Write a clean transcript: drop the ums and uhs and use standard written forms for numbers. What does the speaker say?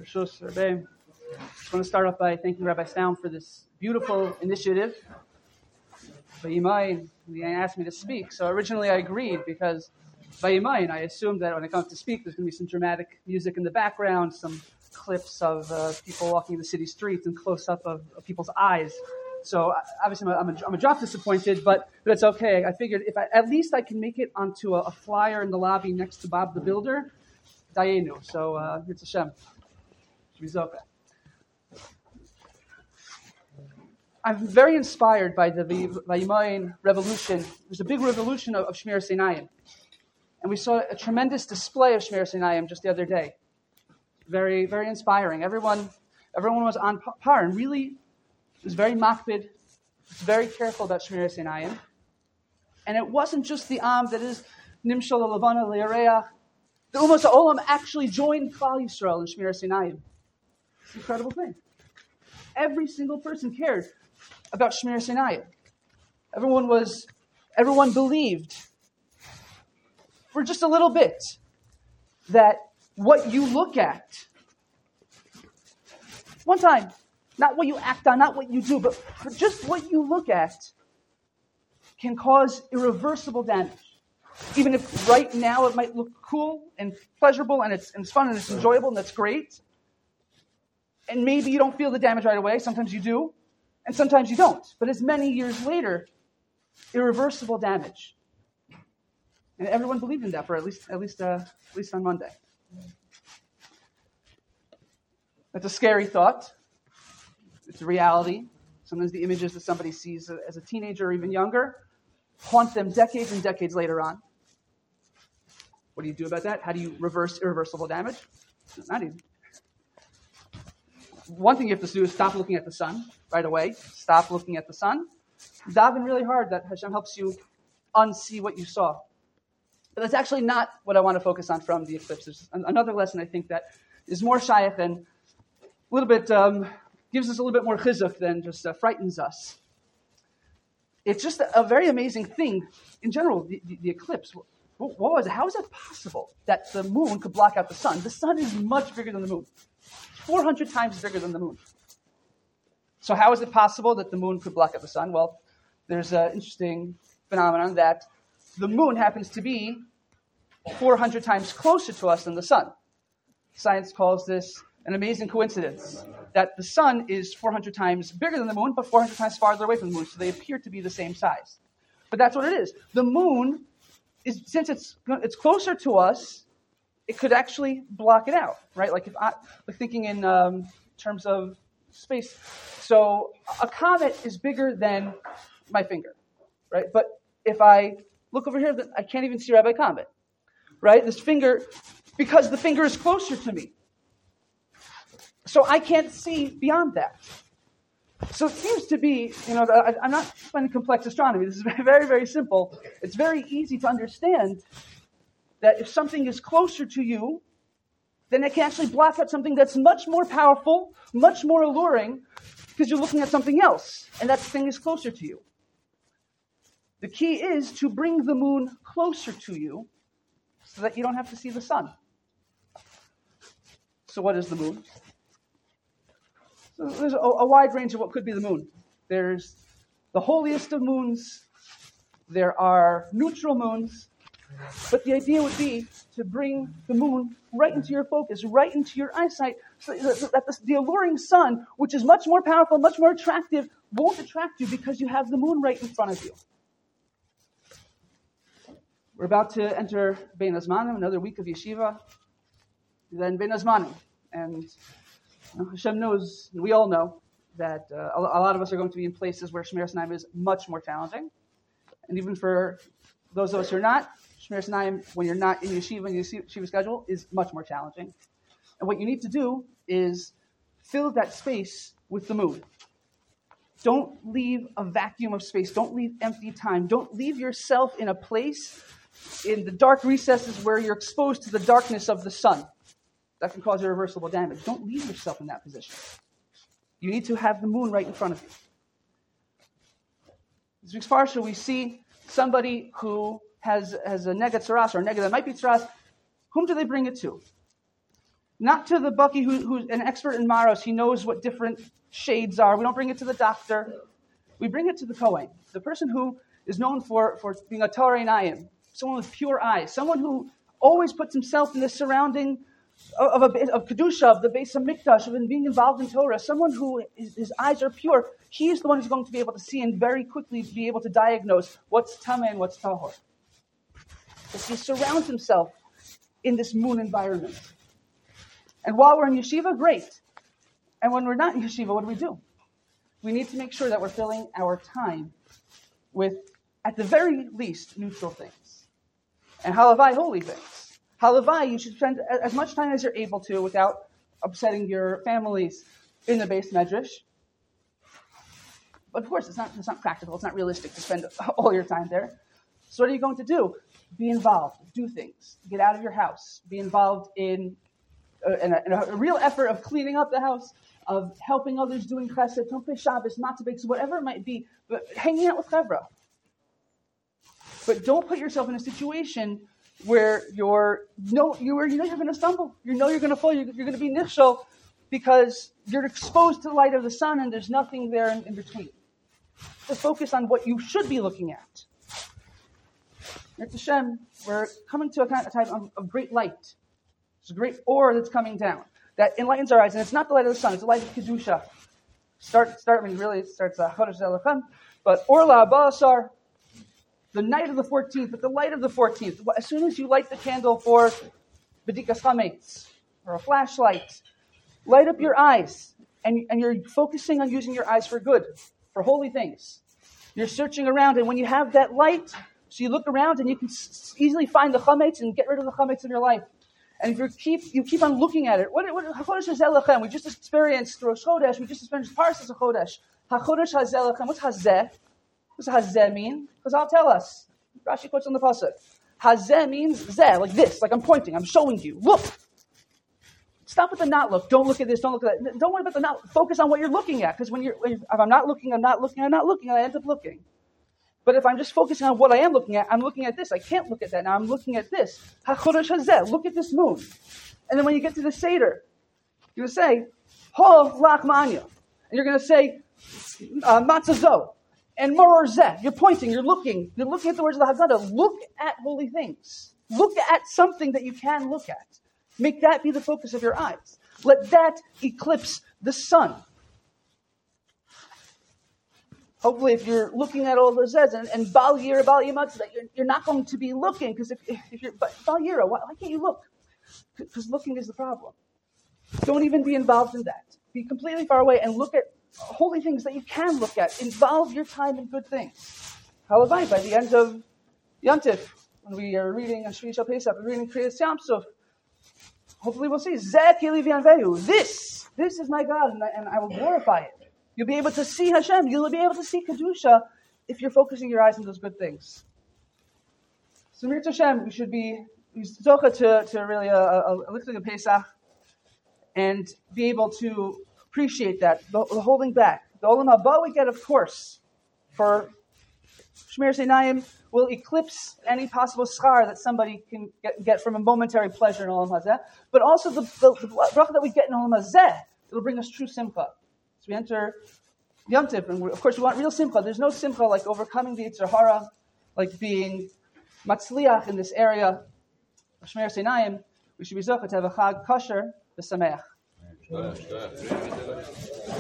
Rishus, Rebbe. I just want to start off by thanking Rabbi Staum for this beautiful initiative. Vayimayin, he asked me to speak, so originally I agreed because Vayimayin, I assumed that when I come to speak, there's going to be some dramatic music in the background, some clips of people walking the city streets and close-up of people's eyes. So obviously I'm a drop disappointed, but it's okay. I figured if at least I can make it onto a flyer in the lobby next to Bob the Builder, Dayenu. So it's Hashem. Shvizoka. I'm very inspired by the Vayimayin revolution. There's a big revolution of Shmiras Einayim. And we saw a tremendous display of Shmiras Einayim just the other day. Very, very inspiring. Everyone was on par and really was very makpid, very careful about Shmiras Einayim. And it wasn't just the Am that is Nimshal Levana Le'areach. The Ummos HaOlam actually joined Klal Yisrael in Shmiras Einayim. It's an incredible thing. Every single person cared about Shmiras Einayim. Everyone believed for just a little bit that what you look at, one time, not what you act on, not what you do, but for just what you look at can cause irreversible damage. Even if right now it might look cool and pleasurable and it's fun and it's enjoyable and that's great, and maybe you don't feel the damage right away, sometimes you do, and sometimes you don't. But as many years later, irreversible damage. And everyone believed in that for at least on Monday. That's a scary thought. It's a reality. Sometimes the images that somebody sees as a teenager or even younger haunt them decades and decades later on. What do you do about that? How do you reverse irreversible damage? It's not easy. One thing you have to do is stop looking at the sun right away. Stop looking at the sun. Daven really hard that Hashem helps you unsee what you saw. But that's actually not what I want to focus on from the eclipse. There's another lesson I think that is more shaykh and a little bit gives us a little bit more chizuk than just frightens us. It's just a very amazing thing in general. The eclipse. What was it? How is it possible that the moon could block out the sun? The sun is much bigger than the moon. 400 times bigger than the moon. So how is it possible that the moon could block out the sun? Well, there's an interesting phenomenon that the moon happens to be 400 times closer to us than the sun. Science calls this an amazing coincidence, that the sun is 400 times bigger than the moon, but 400 times farther away from the moon, so they appear to be the same size. But that's what it is. The moon, since it's closer to us, it could actually block it out, right? Like thinking in terms of space. So a comet is bigger than my finger, right? But if I look over here, I can't even see Rabbi Comet, right? This finger, because the finger is closer to me. So I can't see beyond that. So it seems to be, I'm not explaining complex astronomy. This is very, very simple. It's very easy to understand that if something is closer to you, then it can actually block out something that's much more powerful, much more alluring, because you're looking at something else, and that thing is closer to you. The key is to bring the moon closer to you so that you don't have to see the sun. So what is the moon? So there's a wide range of what could be the moon. There's the holiest of moons. There are neutral moons. But the idea would be to bring the moon right into your focus, right into your eyesight, so that the alluring sun, which is much more powerful, much more attractive, won't attract you because you have the moon right in front of you. We're about to enter Bein Hazmanim, another week of yeshiva, then Bein Hazmanim. And Hashem knows, and we all know, that a lot of us are going to be in places where Shmiras Einayim is much more challenging. And even for those of us who are not, Shmiras Einayim, when you're not in yeshiva and your yeshiva schedule, is much more challenging. And what you need to do is fill that space with the moon. Don't leave a vacuum of space. Don't leave empty time. Don't leave yourself in a place in the dark recesses where you're exposed to the darkness of the sun. That can cause irreversible damage. Don't leave yourself in that position. You need to have the moon right in front of you. This week's parsha, we see somebody who has a nega tzaras or a nega that might be tzaras. Whom do they bring it to? Not to the Bucky who's an expert in Maros. He knows what different shades are. We don't bring it to the doctor. We bring it to the Kohen, the person who is known for being a Torah Einayim, someone with pure eyes, someone who always puts himself in the surrounding of Kedusha, of the Beis HaMikdash, of being involved in Torah, someone who his eyes are pure. He's the one who's going to be able to see and very quickly be able to diagnose what's Tameh and what's Tahor. Because he surrounds himself in this moon environment. And while we're in yeshiva, great. And when we're not in yeshiva, what do? We need to make sure that we're filling our time with, at the very least, neutral things. And halavai, holy things. Halavai, you should spend as much time as you're able to without upsetting your families in the base medrash. But of course, it's not practical. It's not realistic to spend all your time there. So what are you going to do? Be involved. Do things. Get out of your house. Be involved in a real effort of cleaning up the house, of helping others, doing chesed, Tomchei Shabbos, matzah bakes, whatever it might be, but hanging out with chevra. But don't put yourself in a situation where you're going to stumble. You know you're going to fall. You're going to be nichshol because you're exposed to the light of the sun and there's nothing there in between. Just focus on what you should be looking at. At Hashem, we're coming to a time of great light. There's a great ore that's coming down that enlightens our eyes, and it's not the light of the sun; it's the light of kedusha. It starts Chodesh Zelachem, but Orla Ba'asar, the night of the 14th, but the light of the 14th. As soon as you light the candle for B'dikas Chametz or a flashlight, light up your eyes, and you're focusing on using your eyes for good, for holy things. You're searching around, and when you have that light, so you look around and you can easily find the chametz and get rid of the chametz in your life. And if you keep on looking at it, what HaChodesh HaZelachem? We just experienced Rosh Chodesh. We just experienced Parshas HaChodesh. HaChodesh HaZelachem. What's Hazeh? What does Hazeh mean? Because I'll tell us. Rashi quotes on the pasuk. Hazeh means Zeh, like this, like I'm pointing, I'm showing you. Look. Stop with the not look. Don't look at this. Don't look at that. Don't worry about the not. Focus on what you're looking at. Because if I'm not looking, and I end up looking. But if I'm just focusing on what I am looking at, I'm looking at this. I can't look at that now. I'm looking at this. HaChodesh Hazeh. Look at this moon. And then when you get to the Seder, you're going to say, Ho Lach Manya. And you're going to say, Matzah Zo. And Moror Zeh. You're pointing. You're looking at the words of the Haggadah. Look at holy things. Look at something that you can look at. Make that be the focus of your eyes. Let that eclipse the sun. Hopefully, if you're looking at all the zeds and Bal Yira, Bal Yamatz, you're not going to be looking, because if you're Bal Yira, why can't you look? Because looking is the problem. Don't even be involved in that. Be completely far away and look at holy things that you can look at. Involve your time in good things. Halavai, by the end of Yontif, when we are reading Shvi Shal Pesach, we're reading Kriyas Yam Suf, hopefully we'll see, Zeh Kili V'Yanvehu. This is my God, and I will glorify it. You'll be able to see Hashem. You'll be able to see Kedusha if you're focusing your eyes on those good things. So, Mir Hashem, we should be zocha to really a lifting of Pesach and be able to appreciate that, the holding back. The Olam Haba we get, of course, for Shmiras Einayim will eclipse any possible schar that somebody can get from a momentary pleasure in Olam Hazeh, but also the bracha that we get in Olam Hazeh, it'll bring us true simcha. So we enter Yom Tov, and of course we want real simcha. There's no simcha like overcoming the Yetzer Hara, like being matzliach in this area of Shmiras Einayim. We should be zocha to have a chag kosher v'sameach.